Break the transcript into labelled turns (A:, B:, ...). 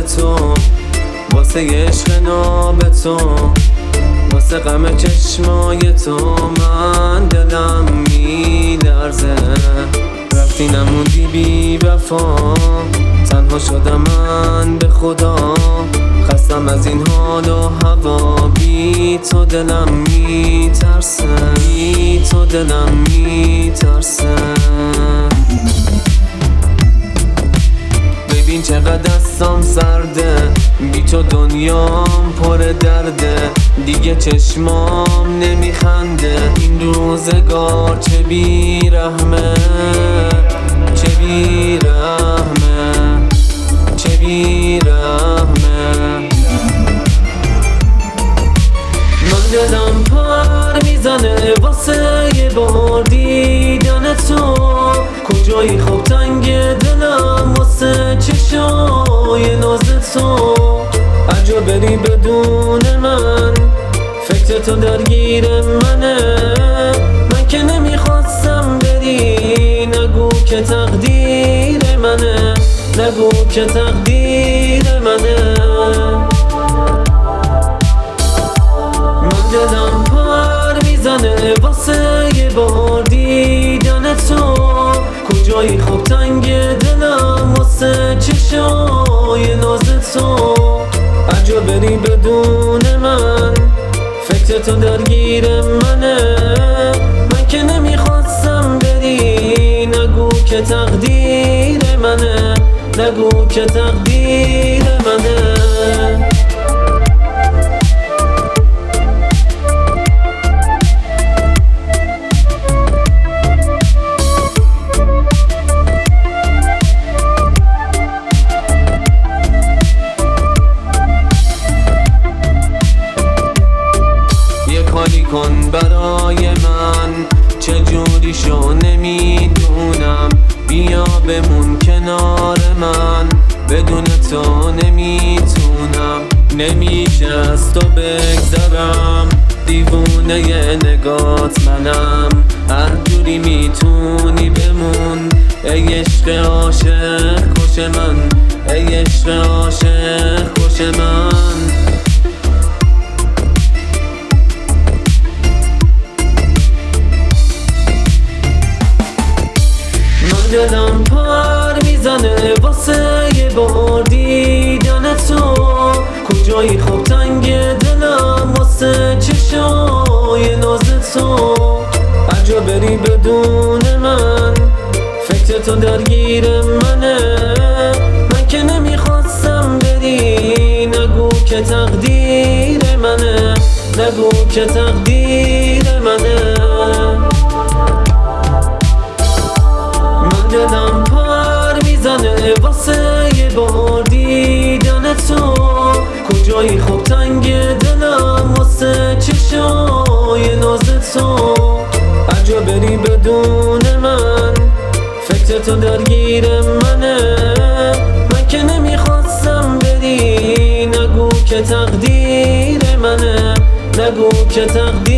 A: تو، واسه عشق ناب تو، واسه غم چشمای تو من دلم میلرزه. رفتی نموندی بی وفا، تنها شدم من به خدا. خستم از این حال و هوا، بی تو دلم میترسه، بی تو دلم میترسه. ببین چقدر دستام سرده، بی تو دنیام پر درده. دیگه چشمام نمیخنده، این روزگار چه بیرحمه، چه بیرحمه، چه بیرحمه. من دلم پر میزنه واسه یه بار دیدن تو. کجایی خب تنگ دلم واسه چشای ناز تو. اجا بری بدون من، فکر تو درگیر منه. من که نمیخواستم بری، نگو که تقدیر منه، نگو که تقدیر منه. من دلم پر میزنه واسه یه بار دیدن تو. کجایی خب تنگ دلم واسه چشای ناز تو. اجا بری بدون من، فکر تو درگیر منه. من که نمیخواستم بری، نگو که تقدیر منه، نگو که تقدیر منه. کاری کن برای من، چجوری شو نمیدونم. بیا بمون کنار من، بدون تو نمیتونم. نمیشه از تو بگذرم، دیوونه نگات منم. هر جوری میتونی بمون، ای عشق عاشق کش من، ای عشق عاشق کش من. دلم پر میزنه واسه یه بار دیدن تو. کجایی خب تنگ دلم واسه چشای ناز تو. اجا بری بدون من، فکر تو درگیر منه. من که نمیخواستم بری، نگو که تقدیر منه، نگو که تقدیر منه. دلم پر میزنه واسه یه بار دیدن تو. کجایی خب تنگ دلم واسه چشای ناز تو. اجا بری بدون من، فکر تو درگیر منه. من که نمیخواستم بری، نگو که تقدیر منه، نگو که تقدیر